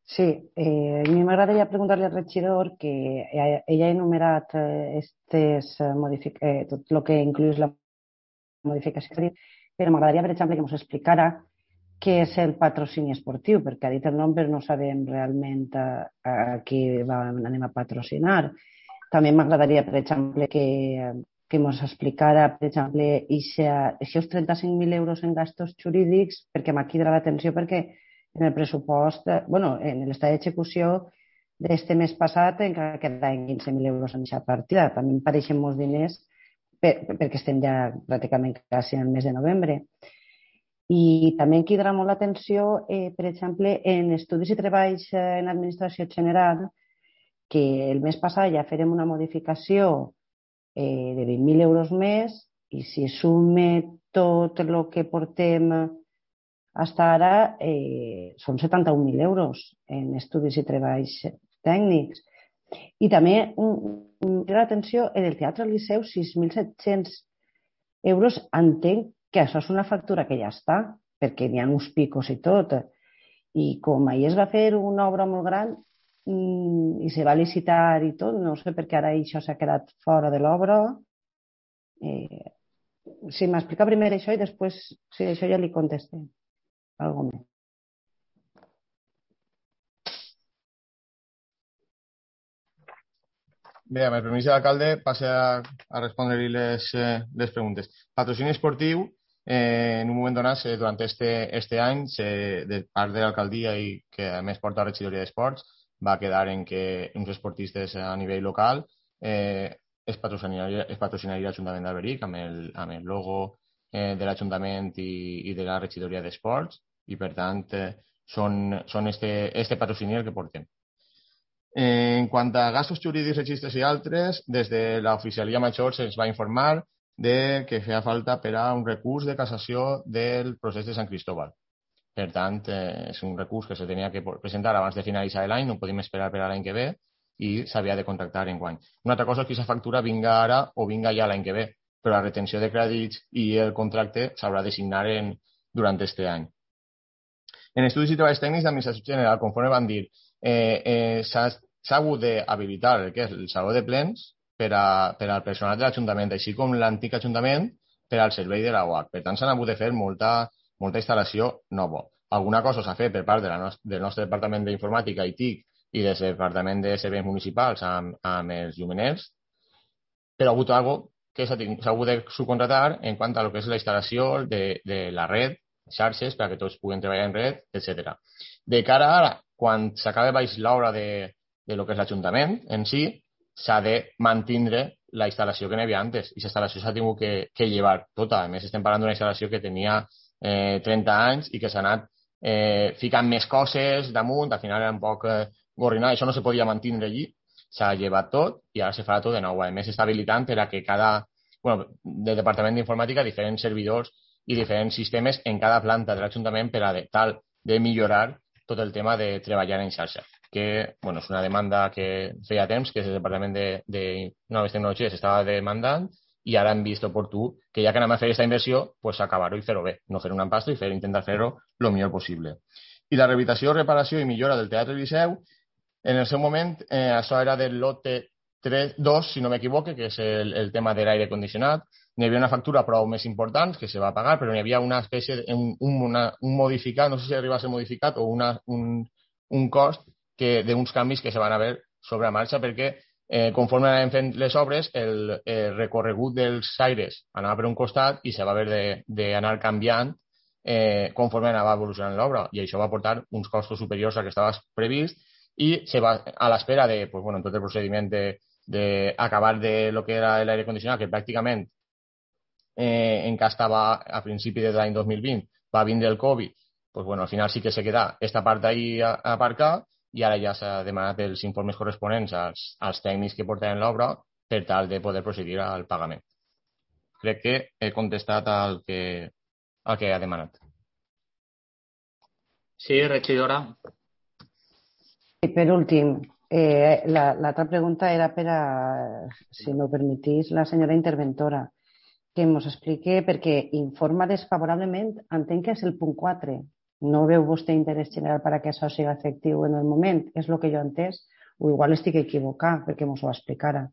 Sí, a mi m'agradaria preguntar-li al regidor que ell ha enumerat tot el que inclús la modificació, però m'agradaria, per exemple, que ens explicara què és el patrocini esportiu, perquè ha dit el nom però no sabem realment a qui anem a patrocinar. També m'agradaria, per exemple, que ens explicara, per exemple, aquests 35.000 euros en gastos jurídics, perquè m'ha cridat l'atenció, perquè en el pressupost, bueno, en l'estat d'execució d'este mes passat encara quedaven 15.000 euros en aquesta partida. També em pareixen molts diners perquè estem ja pràcticament quasi en el mes de novembre. I també em cridarà molt l'atenció, per exemple, en estudis i treballs en administració general, que el mes passat ja farem una modificació de 20.000 euros més, i si sume tot el que portem fins ara, són 71.000 euros en estudis i treballs tècnics. I també l'atenció en el Teatre Liceu, 6.700 euros. Entenc que això és una factura que ja està, perquè n'hi ha uns picos i tot. I com ahir es va fer una obra molt gran i se va licitar i tot, no sé per què ara això s'ha quedat fora de l'obra. Si m'explica primer això i després, si això ja li contesté alguna més. Bé, amb el permís de l'alcalde, passe a respondre-li les preguntes. Patrocini esportiu, en un moment donat, durant este any, de part de l'alcaldia i que a més porta la regidoria d'esports, va quedar en que uns esportistes a nivell local es patrocinaria l'Ajuntament d'Alberic amb el logo de l'Ajuntament i de la regidoria d'esports, i per tant són este patrocini el que portem. En quant a gastos jurídics, registres i altres, des de l'oficialia major se'ns va informar de que feia falta per a un recurs de cassació del procés de Sant Cristóbal. Per tant, és un recurs que se tenia que presentar abans de finalitzar l'any, no podíem esperar per a l'any que ve i s'havia de contractar enguany. Una altra cosa és que aquesta factura vinga ara o vinga ja l'any que ve, però la retenció de crèdits i el contracte s'haurà de signar durant aquest any. En estudis i treballs tècnics d'administració general, conforme van dir, s'ha hagut d'habilitar el que és el saló de plens per al personal de l'Ajuntament, així com l'antic Ajuntament per al servei de la UAC. Per tant, s'han hagut de fer molta instal·lació nova. Alguna cosa s'ha fet per part del nostre Departament d'Informàtica i TIC i del Departament de Serveis Municipals amb els llumeners, però ha hagut algo que s'ha hagut de subcontratar en quant a lo que és la instal·lació de la red, xarxes, perquè tots puguen treballar en red, etc. De cara a ara, quan s'acabi baix l'obra de lo que és l'Ajuntament en si, s'ha de mantindre la instal·lació que n'hi havia antes, i la instal·lació s'ha tingut que llevar tota. A més, estem parlant d'una instal·lació que tenia 30 anys i que s'ha anat ficant més coses damunt, al final era un poc gorrinada, això no se podia mantindre allí, s'ha llevat tot i ara se farà tot de nou. A més, està habilitant per a que del Departament d'Informàtica, diferents servidors i diferents sistemes en cada planta de l'Ajuntament per a tal de millorar tot el tema de treballar en xarxa, que és una demanda que feia temps que el Departament de Noves Tecnologies estava demandant, i ara hem vist oportú que ja que anem a fer aquesta inversió, pues acabar-ho i fer-ho bé, no fer un empasto i intentar fer-ho el millor possible. I la rehabilitació, reparació i millora del Teatre Liceu, en el seu moment, això era del lote 2, si no m'equivoque, que és el tema de l'aire condicionat. N'hi havia una factura prou més important que se va pagar, però n'hi havia una espècie un modificat, no sé si arriba a ser modificat, o un cost d'uns canvis que se van haver sobre marxa, perquè conforme anàvem fent les obres, el recorregut dels aires anava per un costat i se va haver d'anar canviant conforme anava evolucionant l'obra, i això va portar uns costos superiors al que estava previst, i se va a l'espera de tot el procediment d'acabar de lo que era l'aire condicionat, que pràcticament encara estava a principi de l'any 2020, va vindre el Covid, al final sí que se queda esta part ahí a aparcar, i ara ja s'ha demanat els informes corresponents als tècnics que portaven l'obra per tal de poder procedir al pagament. Crec que he contestat al que ha demanat. Sí, regidora. I per últim, l'altra pregunta era per a, si m'ho permetís, la senyora interventora, que ens expliqui, perquè informa desfavorablement, entenc que és el punt 4, No veu vostè interès general perquè això sigui efectiu en el moment? És el que jo he entès, o igual estic equivocat perquè mos ho explicara.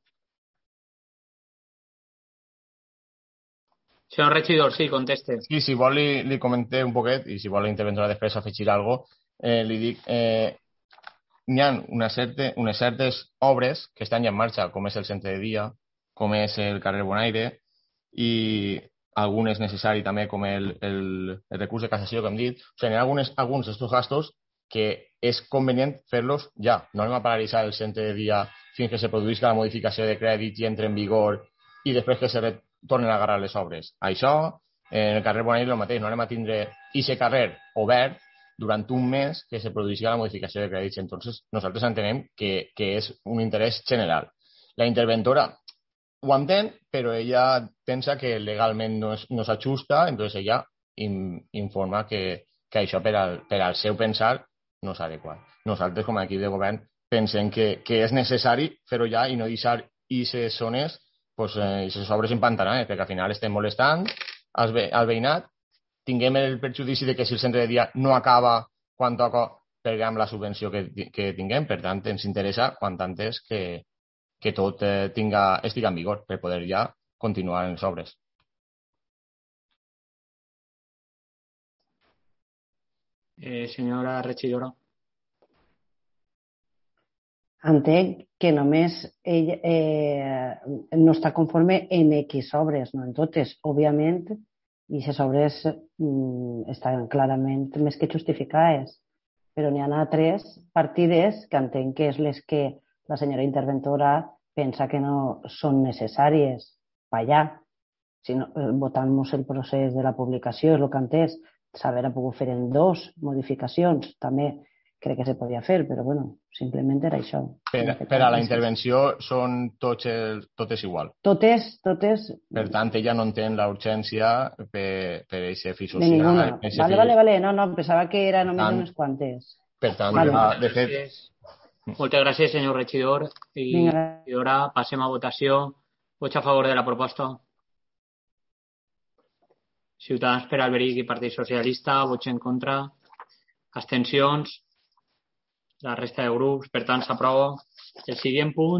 Senyor regidor, sí, conteste. Sí, si vol li comenté un poquet i si vol l'interventora després afegir alguna cosa, li dic, hi ha unes certes obres que estan ja en marxa, com és el centre de dia, com és el carrer Bonaire, i algunes necessari també com el recurs de cassació que hem dit. O sigui, hi ha alguns d'aquests gastos que és convenient fer-los ja. No anem a paralitzar el centre de dia fins que se produïsca la modificació de crèdit i entre en vigor i després que se tornen a agarrar les obres. Això, en el carrer Bonaire el mateix, no anem a tindre aquest carrer obert durant un mes que se produeixi la modificació de crèdits. Entonces, nosaltres entenem que és un interès general. La interventora ho entén, però ella pensa que legalment no s'ajusta, entonces ella informa que això per al seu pensar no és adequat. Nosaltres, com a equip de govern, pensem que és necessari fer-ho ja i no deixar aquestes zones, aquestes obres empantanades, perquè al final estem molestant al veïnat, tinguem el perjudici de que si el centre de dia no acaba quan toca perdrem la subvenció que tinguem. Per tant, ens interessa quan antes que tot estigui en vigor per poder ja continuar en les obres. Senyora regidora. Entenc que només ell no està conforme en X obres, no en totes. Òbviament, i les obres estan clarament més que justificades, però n'hi ha altres partides que entenc que és les que la senyora interventora pensa que no són necessàries per allà. Si no, votant-nos el procés de la publicació, és el que ha entès, s'haver pogut fer en 2 modificacions, també crec que se podia fer, però bueno, simplement era això. Per a la intervenció són totes igual. Totes. Per tant, ella no entén la urgència per aquest fi social. De ninguna. Vale. No, pensava que era només unes quantes. Per tant, de fet... Moltes gràcies, senyor regidor. I ara passem a votació. Vots a favor de la proposta. Ciutadans per Alberic i Partit Socialista. Vots en contra. Abstencions. La resta de grups. Per tant, s'aprova. El següent punt